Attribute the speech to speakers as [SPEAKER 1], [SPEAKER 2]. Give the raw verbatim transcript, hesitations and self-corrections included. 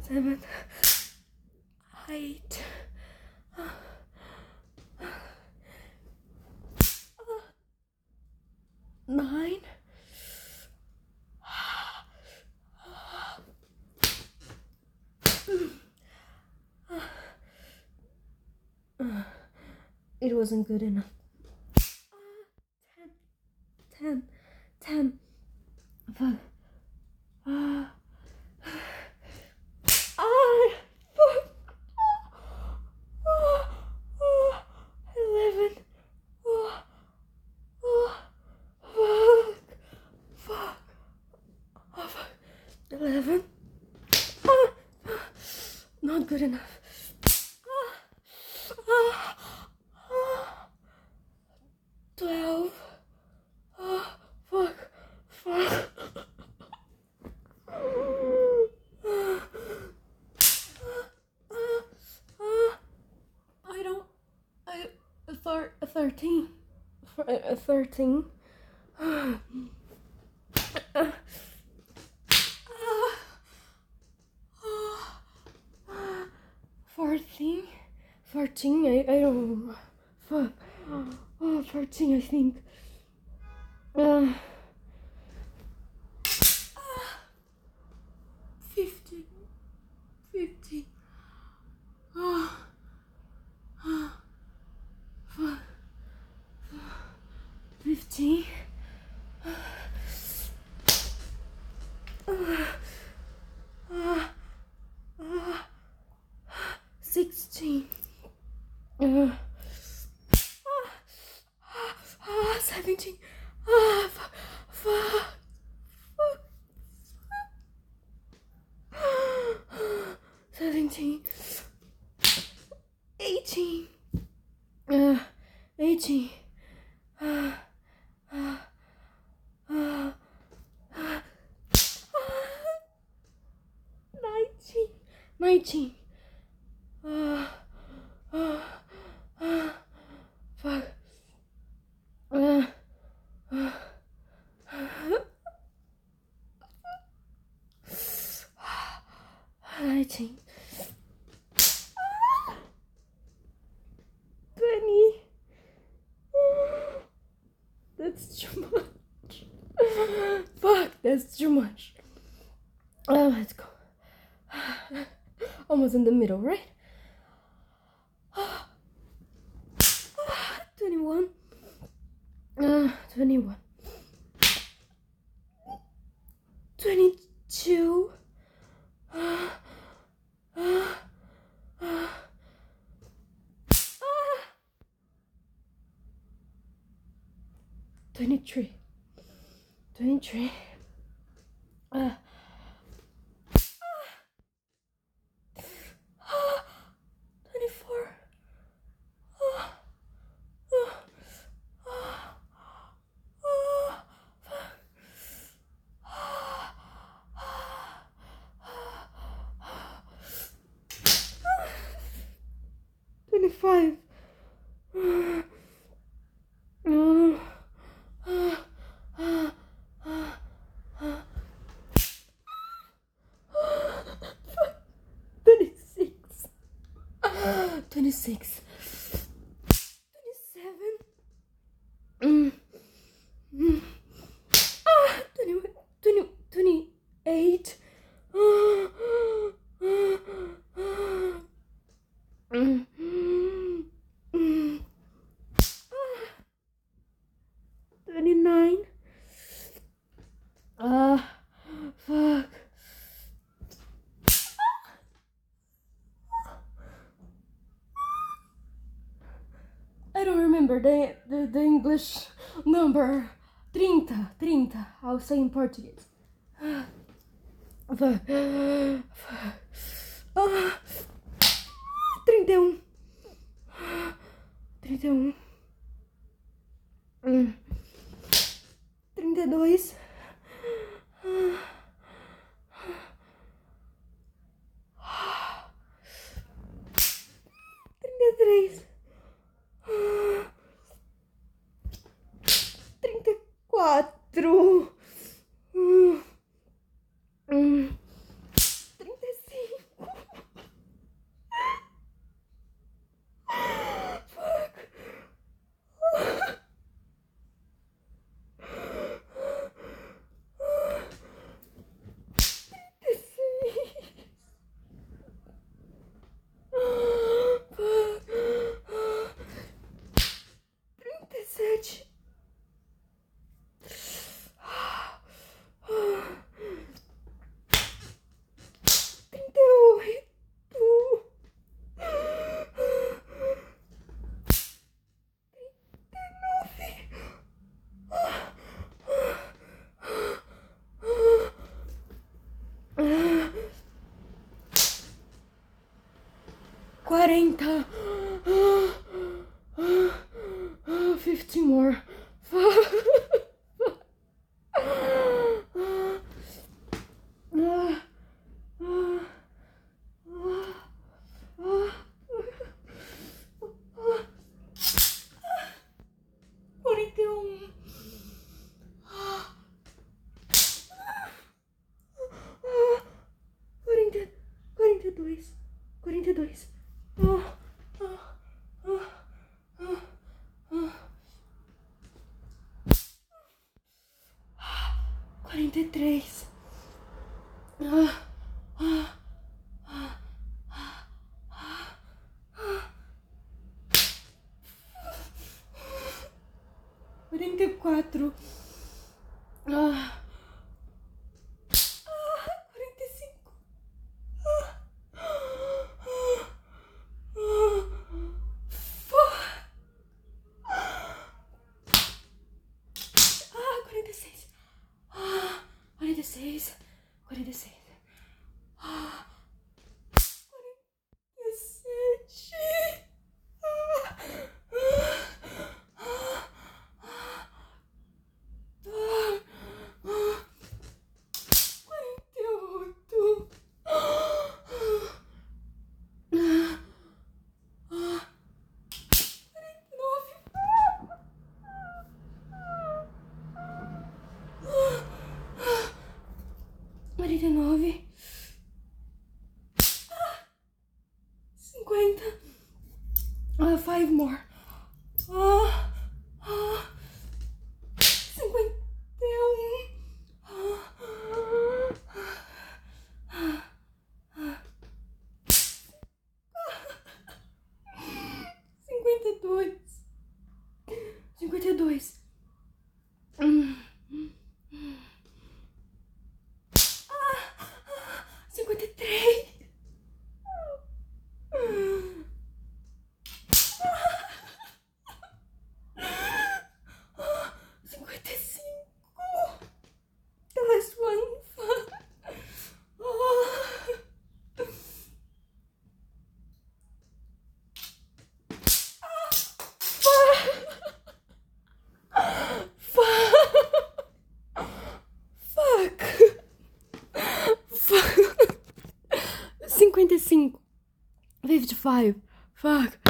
[SPEAKER 1] seven, eight, nine, it wasn't good enough. ten, ten, fuck. Uh, ah, fuck. Oh, oh, eleven. Oh, oh, fuck. Fuck. Oh, fuck. eleven. Ah, not good enough. Ah, ah, ah. twelve. Oh, fuck. Fuck. I don't. I. A, thir- a thirteen. For a, a thirteen. fourteen. fourteen. I, I don't know. Fuck. Oh, fourteen, I think. Uh, fifteen. fifteen. Oh. Oh. Fuck. fifteen. Uh, uh, uh, sixteen. Uh, uh, uh, seventeen. Ah, uh, fuck, fuck, fuck. seventeen. eighteen. Uh, eighteen. Uh, uh, uh, uh, nineteen. nineteen. Uh, uh, uh, fuck. Uh, uh, nineteen. twenty. That's too much. Fuck, that's too much. Oh, let's go. Almost in the middle, right? twenty-one. Uh, twenty-one. twenty-two. Uh, uh, uh, twenty-three. twenty-three. Uh, twenty-four. twenty-five. twenty-six. twenty-six. twenty-seven. Mm. Mm. Ah, twenty-one. twenty, twenty-eight. Mm. Mm. Mm. twenty-nine. Ah, fuck. I don't remember the, the, the English number. thirty. thirty. I'll say in Portuguese. Fuck. Fuck. Ah. trinta e um. trinta e um. Hum. trinta e dois. trinta e três. trinta e quatro. Hum. Hum. trinta e cinco. quarenta. Fifty more. Quarenta e um. Quarenta, quarenta e dois, quarenta e dois, quarenta e três, quarenta e quatro, quarenta e cinco, quarenta e seis, quarenta e seis, quarenta e seis, quarenta e sete, quarenta e oito, quarenta e nove, cinquenta, uh, five more, uh, uh, cinquenta e um, uh, uh, cinquenta e dois, cinquenta e dois, cinquenta e três, cinquenta e cinco, the last one, fuck, fuck, cinquenta e cinco, fifty five, fuck.